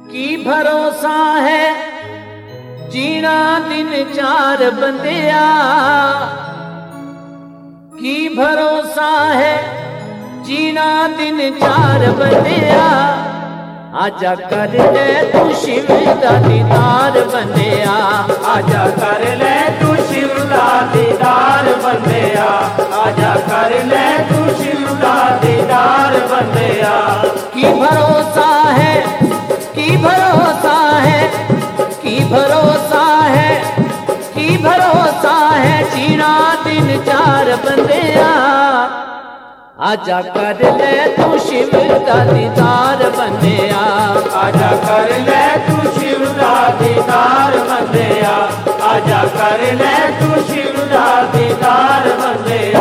की भरोसा है जीना दिन चार बंदिया, की भरोसा है जीना दिन चार बंदिया, आजा कर ले तू शिव दा दीदार बंदिया, आजा कर ले तू शिव दा दीदार बंदिया, आजा कर ले तू शिव दा दीदार बंदिया। की भरोसा है, की भरोसा है, की भरोसा है, की भरोसा है जीना दिन चार बंदिया, आजा कर ले तू शिव दा दीदार बंदिया, आजा कर ले तू शिव दा दीदार बंदिया, आजा कर ले तू शिव दा दीदार बंदिया।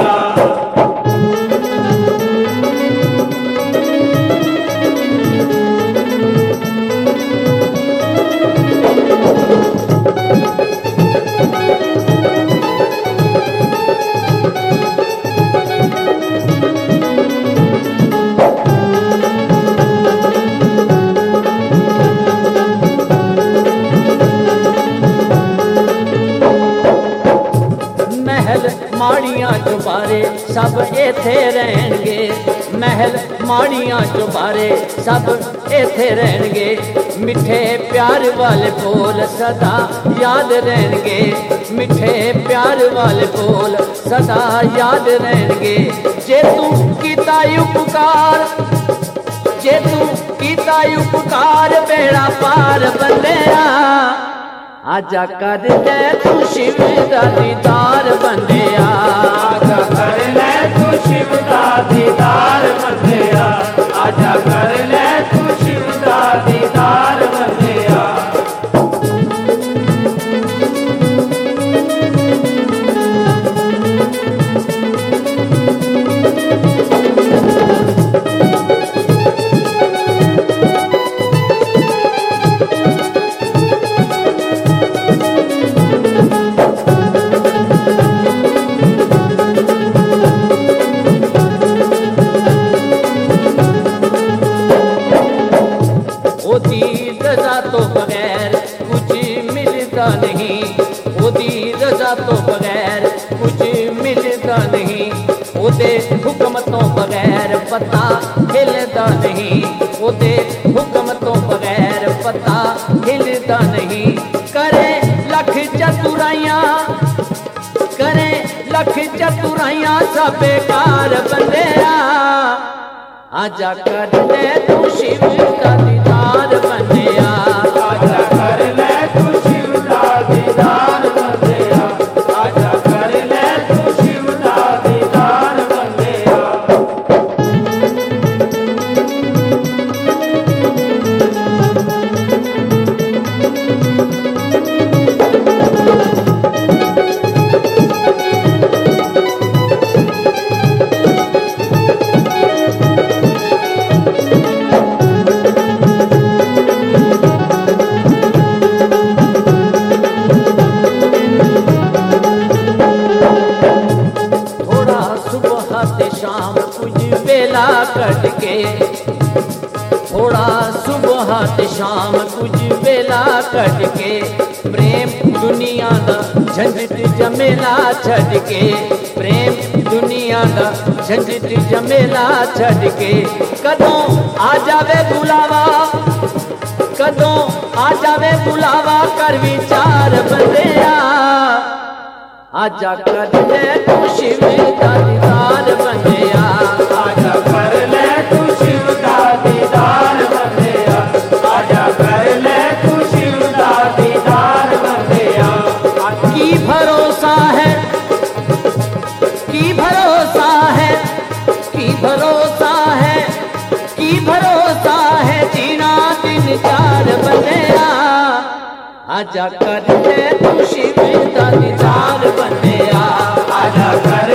माड़ियां चुबारे सब इथे रहणगे, महल माड़ियां चुबारे सब इथे रहणगे, मिठे प्यार वाले बोल सदा याद रहणगे, मिठे प्यार वाले बोल सदा याद रहणगे। जे तू कीता उपकार, जे तू कीता उपकार बेड़ा पार बंदिया, आजा कर ले तू शिव दा दीदार बंदिया, आजा कर ले तू शिव दा दीदार बंदिया, आजा कर ले तू शिव दा दीदार बंदिया। तो बगैर कुछ मिलता नहीं, ओदी रजा तो बगैर कुछ मिलता नहीं, ओदे हुक्म तो बगैर पता हिलता नहीं, ओदे हुक्म तो बगैर पता हिलता नहीं। करे लख चतुराइयां, करे लख चतुराइयां सब बेकार बंदिया, आजा कर ले तू शिव दा दीदार बंदिया, आजा कर ले तू शिव दा दीदार बंदिया, आजा कर ले तू शिव दा दीदार बंदिया। शाम कुछ बेला कट के, थोड़ा सुबह ते शाम कुछ बेला कट के, प्रेम दुनिया दा झंझट जमेला छड़ के, प्रेम दुनिया दा झंझट जमेला छड़ के, कदों आ जावे बुलावा, कदों आ जावे बुलावा कर विचार बंदिया, आजा कर ले तू शिव दा दीदार बंदिया, आजा कर ले तू शिव दा दीदार बंदिया, आजा कर ले तू शिव दा दीदार बंदिया। की भरोसा है, की भरोसा है, की भरोसा है, की भरोसा है जीना दिन चार बंदिया, आजा कर ले तू शिव दा दीदार बंदिया, आजा कर